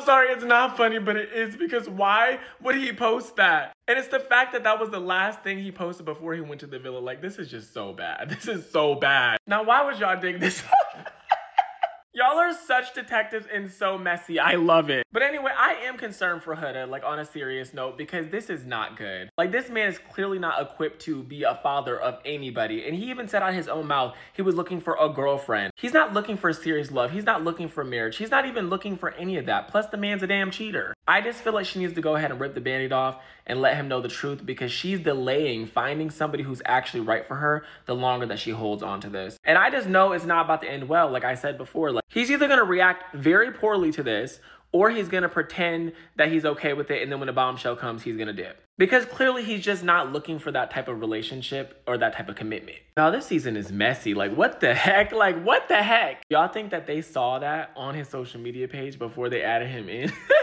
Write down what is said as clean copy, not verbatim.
sorry, it's not funny, but it is, because why would he post that? And it's the fact that that was the last thing he posted before he went to the villa. Like, this is just so bad. This is so bad. Now, why would y'all dig this up? Y'all are such detectives and so messy. I love it. But anyway, I am concerned for Huda, like on a serious note, because this is not good. Like, this man is clearly not equipped to be a father of anybody. And he even said out his own mouth, he was looking for a girlfriend. He's not looking for serious love. He's not looking for marriage. He's not even looking for any of that. Plus, the man's a damn cheater. I just feel like she needs to go ahead and rip the band-aid off and let him know the truth, because she's delaying finding somebody who's actually right for her the longer that she holds on to this. And I just know it's not about to end well. Like I said before, like, he's either going to react very poorly to this, or he's going to pretend that he's okay with it, and then when the bombshell comes, he's going to dip. Because clearly he's just not looking for that type of relationship or that type of commitment. Now, this season is messy. Like, what the heck? Like, what the heck? Y'all think that they saw that on his social media page before they added him in?